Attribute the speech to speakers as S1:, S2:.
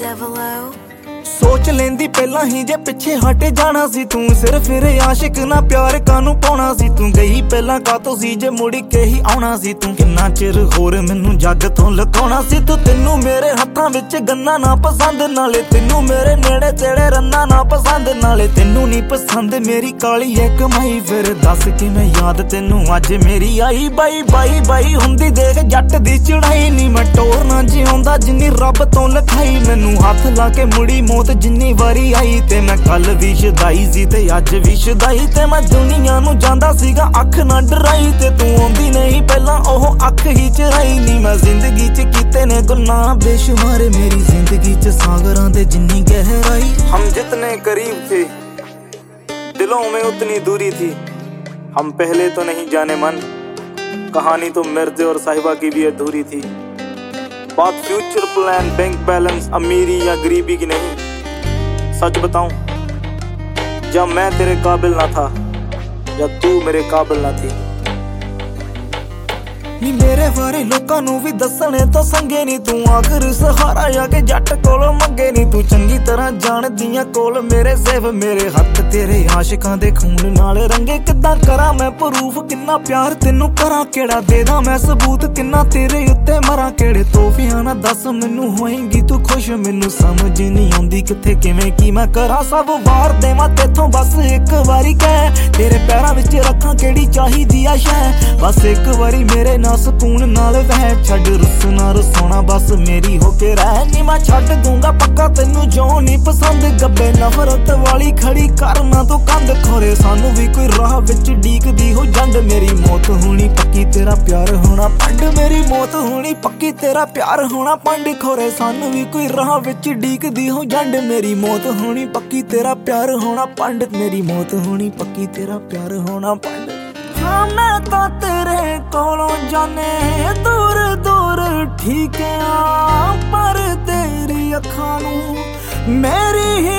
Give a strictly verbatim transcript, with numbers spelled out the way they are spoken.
S1: Devilo
S2: सोच लेंदी पहला ही जे पिछे हटे जाना सी तू सिर्फ फिर आशिक ना प्यार कानू पाउणा सी तू गई पहला कातो सी जे मुड़ के ही आउणा सी तू किन्ना चिर होर मैनू जग तो लुकाउणा सी तू तेनू मेरे हत्थां विच गन्ना ना पसंद नाले तेनू मेरे नेड़े तेड़े रन्ना ना पसंद नाले तेनू नहीं पसंद मेरी काली है कमाई फिर दस किवें याद तेनू अज मेरी आई बाई बाई बाई हुंदी देख जट दी चढ़ाई नी मैं टोर ना जिउंदा जिन्नी रब तो लिखाई मैनू हथ ला के मुड़ी मौत जिन्नी वारी आई ते मैं कल भी शदाई सी ते अज भी शदाई ते मैं दुनिया नू जांदा सीगा अख ना डराई ते तू आंदी नहीं पहला ओह अख ही चराई नी मैं जिंदगी च कीते ने गुनाह बेशुमार मेरी जिंदगी च सागरां दे जिन्नी गहराई हम जितने करीब थे दिलों में उतनी दूरी थी हम पहले तो नहीं जाने मन कहानी तो मिर्जे और साहिबा की भी अधूरी थी बात फ्यूचर प्लान बैंक बैलेंस अमीरी या गरीबी की नहीं सच बताऊं जब मैं तेरे काबिल ना था जब तू मेरे काबिल ना थी नी मेरे बारे लोकां नू भी दसणे तो संगे नी तू आखिर सहारा जाके जट कोलों मंगे नी तू चंगी तरह जान दियां कोल मेरे सेव मेरे हथ तेरे आशिकां दे खून नाल रंगे किद्दां करा मैं प्रूफ किन्ना प्यार तेनू करा केड़ा देदा मैं सबूत किन्ना तेरे उत्ते मरा केड़े तोहफियां ना दस मैनू होएंगी तू खुश मैनू समझ नहीं आउंदी किथे किवें की मैं करा सब वार देवां तेथों बस एक वारी कह तेरे पैरां विच रखां केड़ी चाहिदी आ शै बस एक वारी मेरे सुकून नाल वह छड़ रुसना रुसोना बस मेरी होके रह नी मैं छड़ दूंगा पक्का तेनू जो नहीं पसंद गब्बे नफरत वाली खड़ी करना तो कंध खोरे सानू भी कोई राह विच डीकदी हो जंड मेरी मौत होनी पक्की तेरा प्यार होना पंड मेरी मौत होनी पक्की तेरा प्यार होना पंड खोरे सानू भी कोई राह विच डीकदी हो जंड मेरी मौत होनी पक्की तेरा प्यार होना पंड मेरी मौत होनी पक्की तेरा प्यार होना पंड हाँ मैं तो तेरे कोलों जाने दूर दूर ठीक है पर तेरी अखां नू मेरी